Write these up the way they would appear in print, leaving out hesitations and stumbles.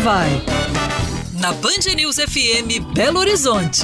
Vai, na Band News FM Belo Horizonte.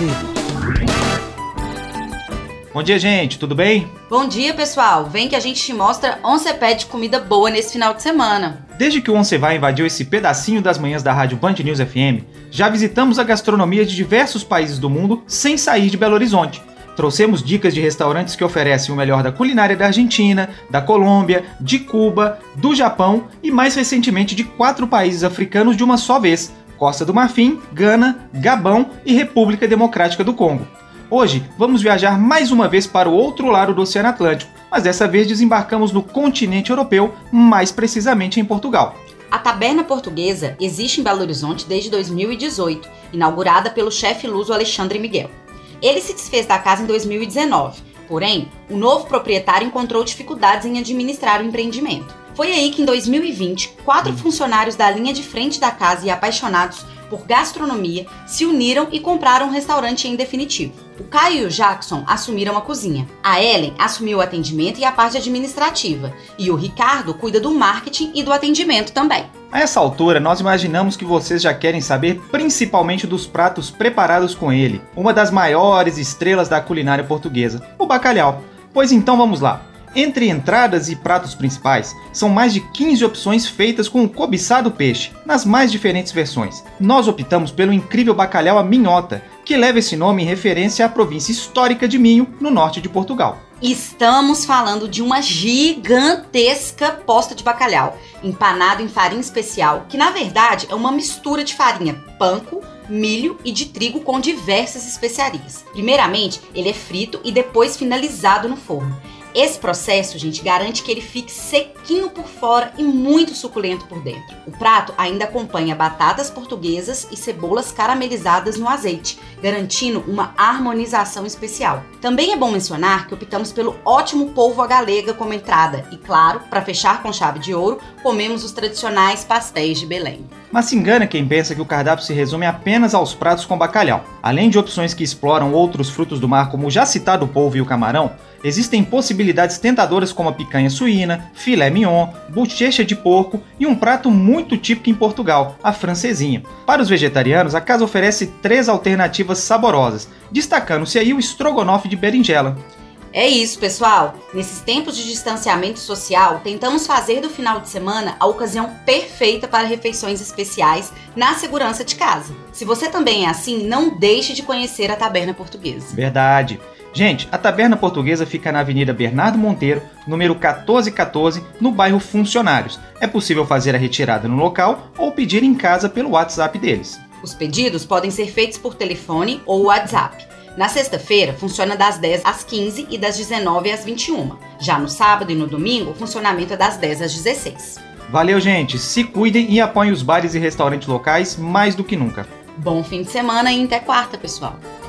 Bom dia, gente, tudo bem? Bom dia, pessoal. Vem que a gente te mostra onde você pede comida boa nesse final de semana. Desde que o Once Vai invadiu esse pedacinho das manhãs da rádio Band News FM, já visitamos a gastronomia de diversos países do mundo sem sair de Belo Horizonte. Trouxemos dicas de restaurantes que oferecem o melhor da culinária da Argentina, da Colômbia, de Cuba, do Japão e mais recentemente de 4 países africanos de uma só vez: Costa do Marfim, Gana, Gabão e República Democrática do Congo. Hoje vamos viajar mais uma vez para o outro lado do Oceano Atlântico, mas dessa vez desembarcamos no continente europeu, mais precisamente em Portugal. A Taberna Portuguesa existe em Belo Horizonte desde 2018, inaugurada pelo chefe luso Alexandre Miguel. Ele se desfez da casa em 2019, porém, o novo proprietário encontrou dificuldades em administrar o empreendimento. Foi aí que em 2020, 4 funcionários da linha de frente da casa e apaixonados por gastronomia se uniram e compraram um restaurante em definitivo. O Caio e o Jackson assumiram a cozinha, a Ellen assumiu o atendimento e a parte administrativa, e o Ricardo cuida do marketing e do atendimento também. A essa altura, nós imaginamos que vocês já querem saber principalmente dos pratos preparados com ele, uma das maiores estrelas da culinária portuguesa, o bacalhau. Pois então vamos lá. Entre entradas e pratos principais, são mais de 15 opções feitas com o cobiçado peixe, nas mais diferentes versões. Nós optamos pelo incrível bacalhau à minhota, que leva esse nome em referência à província histórica de Minho, no norte de Portugal. Estamos falando de uma gigantesca posta de bacalhau, empanado em farinha especial, que na verdade é uma mistura de farinha panko, milho e de trigo com diversas especiarias. Primeiramente, ele é frito e depois finalizado no forno. Esse processo, gente, garante que ele fique sequinho por fora e muito suculento por dentro. O prato ainda acompanha batatas portuguesas e cebolas caramelizadas no azeite, garantindo uma harmonização especial. Também é bom mencionar que optamos pelo ótimo polvo à galega como entrada e, claro, para fechar com chave de ouro, comemos os tradicionais pastéis de Belém. Mas se engana quem pensa que o cardápio se resume apenas aos pratos com bacalhau. Além de opções que exploram outros frutos do mar, como o já citado polvo e o camarão, existem possibilidades tentadoras como a picanha suína, filé mignon, bochecha de porco e um prato muito típico em Portugal, a francesinha. Para os vegetarianos, a casa oferece 3 alternativas saborosas, destacando-se aí o estrogonofe de berinjela. É isso, pessoal! Nesses tempos de distanciamento social, tentamos fazer do final de semana a ocasião perfeita para refeições especiais na segurança de casa. Se você também é assim, não deixe de conhecer a Taberna Portuguesa. Verdade! Gente, a Taberna Portuguesa fica na Avenida Bernardo Monteiro, número 1414, no bairro Funcionários. É possível fazer a retirada no local ou pedir em casa pelo WhatsApp deles. Os pedidos podem ser feitos por telefone ou WhatsApp. Na sexta-feira, funciona das 10 às 15 e das 19 às 21. Já no sábado e no domingo, o funcionamento é das 10 às 16. Valeu, gente! Se cuidem e apoiem os bares e restaurantes locais mais do que nunca. Bom fim de semana e até quarta, pessoal!